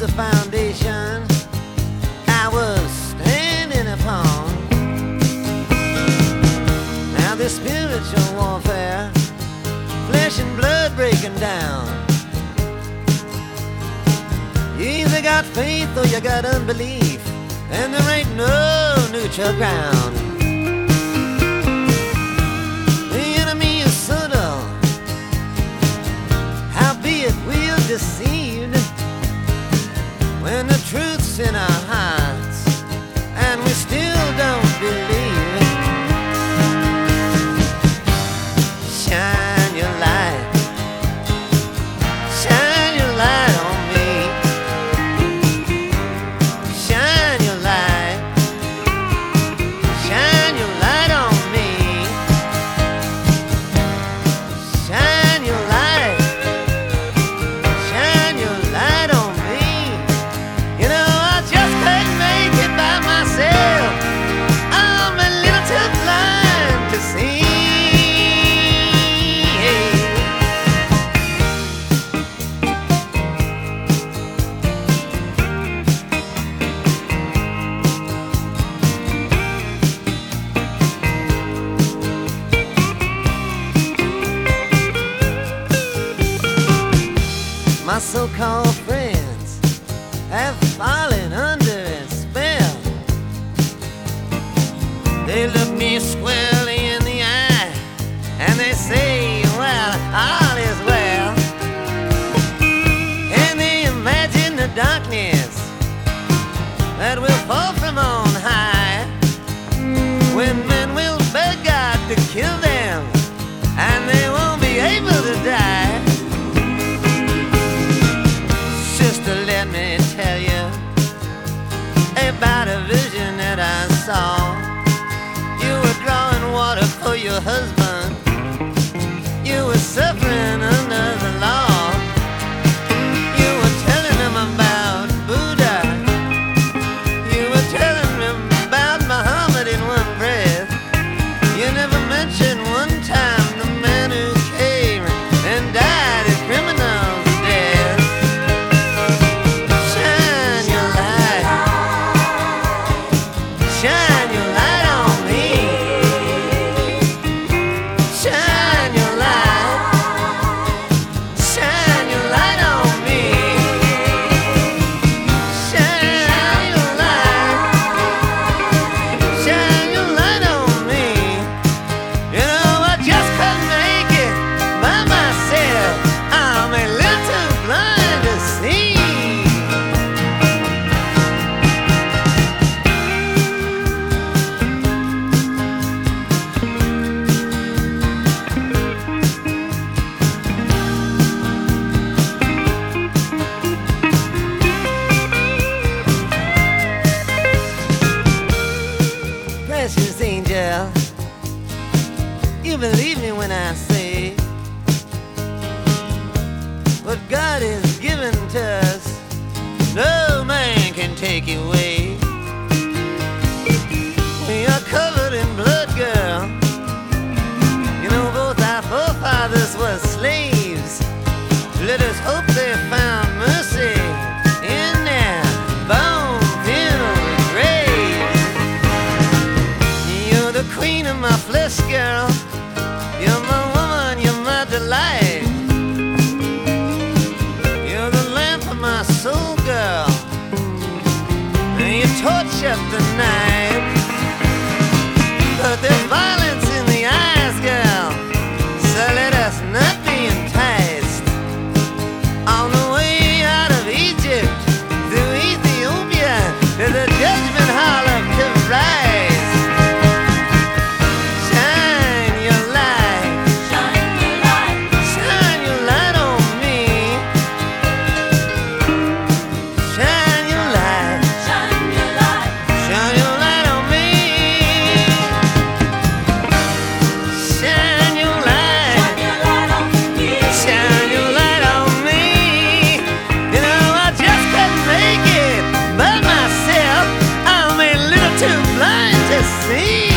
the foundation I was standing upon. Now this spiritual warfare, flesh and blood breaking down. You either got faith or you got unbelief, and there ain't no neutral ground. The enemy is subtle, howbeit we're deceived when the truth's in our hearts and we still don't believe. Shine your light, shine your light on me. Shine your light, shine your light on me. Shine your light, shine your light on me. You know I just couldn't make it by myself. I'm a little too blind to see. My so-called friends have fallen under a spell. They look me squarely in the eye and they say, well, all is well. And they imagine the darkness that will fall from on high, when men will beg God to kill them and they won't be able to die. Sister, let me tell you about a vision that I saw. You were drawing water for your husband. You were suffering under the law. You were telling him about Buddha. You were telling him about Muhammad in one breath. You never mentioned one time the man who came and died a criminal's death. Shine your light, shine your light on me. Shine your light, shine your light on me. Shine your light, shine your light on me. You know I just couldn't make it by myself. I'm a little too blind to see. Precious angel, you believe me when I say what God has given to us, no man can take away. We are covered in blood, girl. You know both our forefathers were slaves. Let us hope they found mercy in their bone-filled graves. You're the queen of my flesh, girl. You're my woman, you're my delight. You're the lamp of my soul, girl. And you torch up the night. But there's violence in the eyes, girl. So let us not be enticed. On the way out of Egypt, through Ethiopia, to the judgment hall of Christ. Shine your light, Shine your light, shine your light on me. Shine your light, shine your light, shine your light on me. Shine your light, shine your light on me. shine your light on me. You know I just couldn't make it by myself. I'm a little too blind to see.